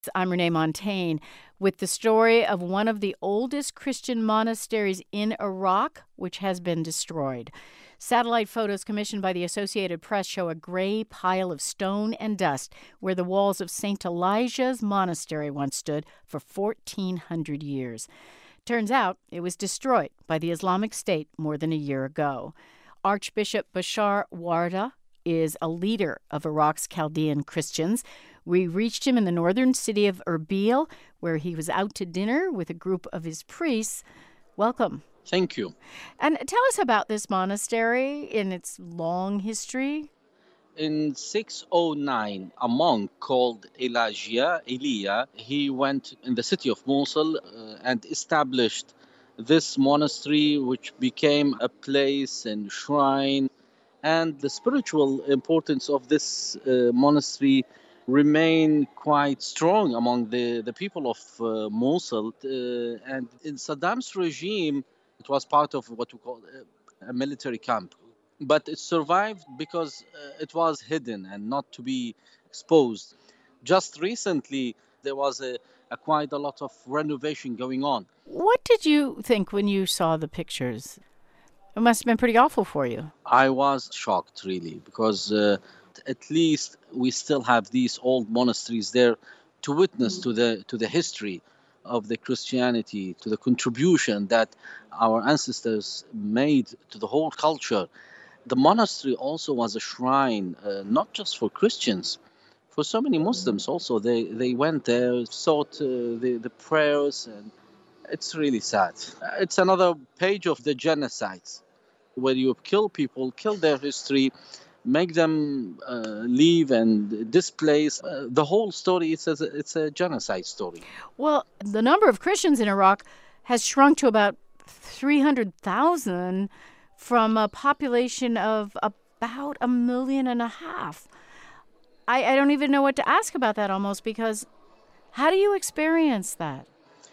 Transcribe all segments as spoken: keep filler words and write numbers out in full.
I'm Renee Montagne with the story of one of the oldest Christian monasteries in Iraq, which has been destroyed. Satellite photos commissioned by the Associated Press show a gray pile of stone and dust where the walls of Saint Elijah's monastery once stood for fourteen hundred years. Turns out it was destroyed by the Islamic State more than a year ago. Archbishop Bashar Warda is a leader of Iraq's Chaldean Christians. We reached him in the northern city of Erbil, where he was out to dinner with a group of his priests. Welcome. Thank you. And tell us about this monastery in its long history. In six oh nine, a monk called Elijah, Elia, he went in the city of Mosul uh, and established this monastery, which became a place and shrine. And the spiritual importance of this uh, monastery remain quite strong among the, the people of uh, Mosul. Uh, and in Saddam's regime, it was part of what we call a, a military camp. But it survived because uh, it was hidden and not to be exposed. Just recently, there was a, a quite a lot of renovation going on. What did you think when you saw the pictures? It must have been pretty awful for you. I was shocked, really, because uh, at least we still have these old monasteries there to witness to the to the history of the Christianity, to the contribution that our ancestors made to the whole culture. The monastery also was a shrine, uh, not just for Christians, for so many Muslims also. They they went there, sought uh, the, the prayers, and it's really sad. It's another page of the genocides, where you kill people, kill their history, make them uh, leave and displace. Uh, the whole story, it's a, it's a genocide story. Well, the number of Christians in Iraq has shrunk to about three hundred thousand from a population of about a million and a half. I, I don't even know what to ask about that almost, because how do you experience that?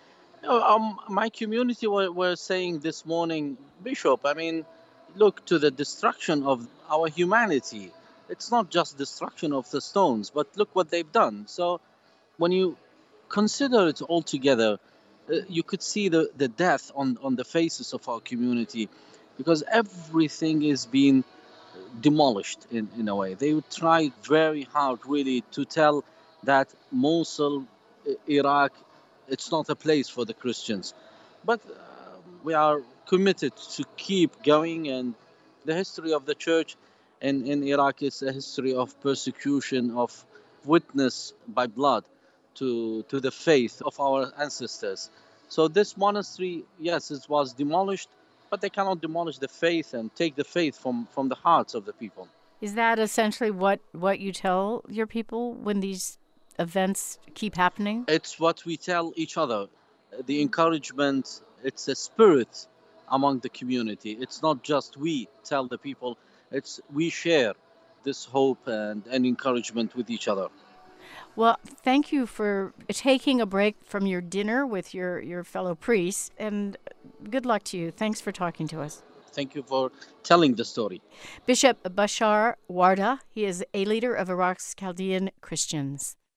Um, my community were, were saying this morning, Bishop, I mean, look to the destruction of our humanity. It's not just destruction of the stones, but look what they've done. So when you consider it all together, uh, you could see the, the death on, on the faces of our community, because everything is being demolished in, in a way. They tried very hard, really, to tell that Mosul, uh, Iraq, it's not a place for the Christians. But uh, we are committed to keep going, and the history of the church in, in Iraq is a history of persecution, of witness by blood to, to the faith of our ancestors. So this monastery, yes, it was demolished, but they cannot demolish the faith and take the faith from, from the hearts of the people. Is that essentially what, what you tell your people when these events keep happening? It's what we tell each other. The encouragement, it's a spirit among the community. It's not just we tell the people, it's we share this hope and, and encouragement with each other. Well, thank you for taking a break from your dinner with your, your fellow priests, and good luck to you. Thanks for talking to us. Thank you for telling the story. Bishop Bashar Warda, he is a leader of Iraq's Chaldean Christians.